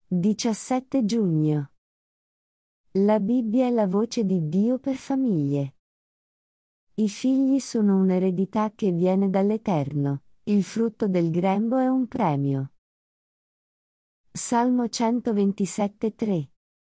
17 giugno. La Bibbia è la voce di Dio per famiglie. I figli sono un'eredità che viene dall'Eterno, il frutto del grembo è un premio. Salmo 127:3.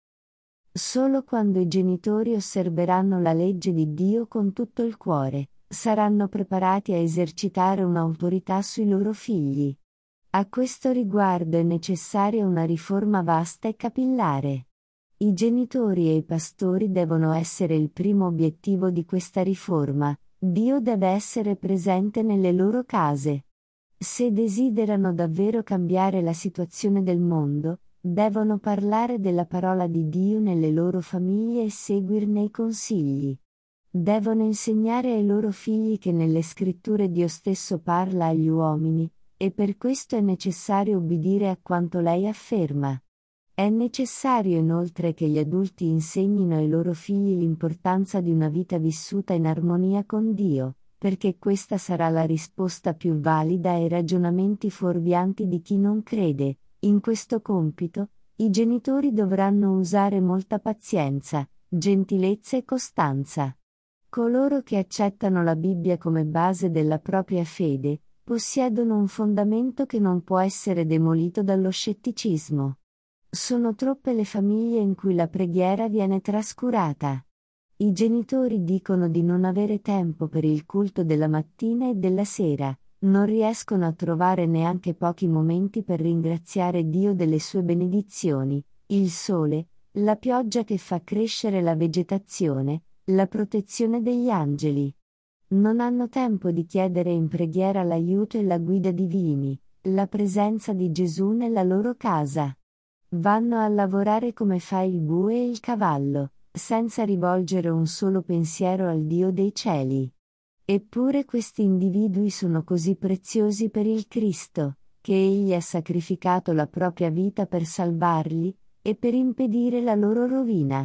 Solo quando i genitori osserveranno la legge di Dio con tutto il cuore, saranno preparati a esercitare un'autorità sui loro figli. A questo riguardo è necessaria una riforma vasta e capillare. I genitori e i pastori devono essere il primo obiettivo di questa riforma. Dio deve essere presente nelle loro case. Se desiderano davvero cambiare la situazione del mondo, devono parlare della parola di Dio nelle loro famiglie e seguirne i consigli. Devono insegnare ai loro figli che nelle scritture Dio stesso parla agli uomini, e per questo è necessario obbedire a quanto lei afferma. È necessario inoltre che gli adulti insegnino ai loro figli l'importanza di una vita vissuta in armonia con Dio, perché questa sarà la risposta più valida ai ragionamenti fuorvianti di chi non crede. In questo compito, i genitori dovranno usare molta pazienza, gentilezza e costanza. Coloro che accettano la Bibbia come base della propria fede, possiedono un fondamento che non può essere demolito dallo scetticismo. Sono troppe le famiglie in cui la preghiera viene trascurata. I genitori dicono di non avere tempo per il culto della mattina e della sera, non riescono a trovare neanche pochi momenti per ringraziare Dio delle sue benedizioni, il sole, la pioggia che fa crescere la vegetazione, la protezione degli angeli. Non hanno tempo di chiedere in preghiera l'aiuto e la guida divini, la presenza di Gesù nella loro casa. Vanno a lavorare come fa il bue e il cavallo, senza rivolgere un solo pensiero al Dio dei cieli. Eppure questi individui sono così preziosi per il Cristo, che Egli ha sacrificato la propria vita per salvarli, e per impedire la loro rovina.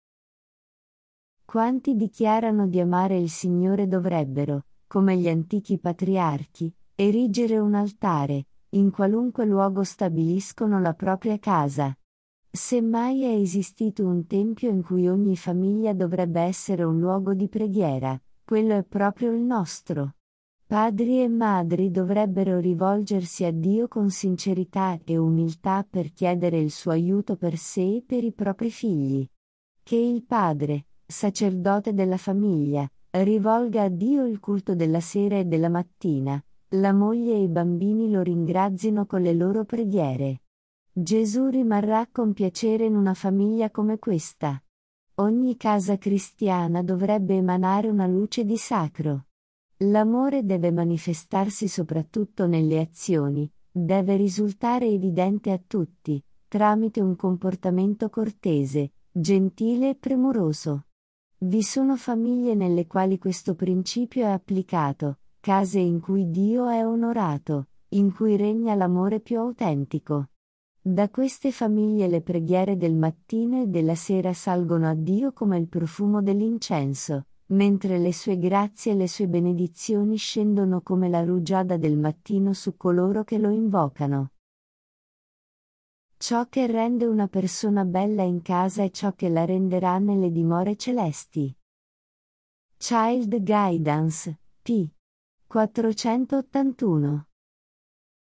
Quanti dichiarano di amare il Signore dovrebbero, come gli antichi patriarchi, erigere un altare, in qualunque luogo stabiliscono la propria casa. Se mai è esistito un tempio in cui ogni famiglia dovrebbe essere un luogo di preghiera, quello è proprio il nostro. Padri e madri dovrebbero rivolgersi a Dio con sincerità e umiltà per chiedere il suo aiuto per sé e per i propri figli. Che il padre, sacerdote della famiglia, rivolga a Dio il culto della sera e della mattina, la moglie e i bambini lo ringrazino con le loro preghiere. Gesù rimarrà con piacere in una famiglia come questa. Ogni casa cristiana dovrebbe emanare una luce di sacro. L'amore deve manifestarsi soprattutto nelle azioni, deve risultare evidente a tutti, tramite un comportamento cortese, gentile e premuroso. Vi sono famiglie nelle quali questo principio è applicato, case in cui Dio è onorato, in cui regna l'amore più autentico. Da queste famiglie le preghiere del mattino e della sera salgono a Dio come il profumo dell'incenso, mentre le sue grazie e le sue benedizioni scendono come la rugiada del mattino su coloro che lo invocano. Ciò che rende una persona bella in casa è ciò che la renderà nelle dimore celesti. Child Guidance, p. 481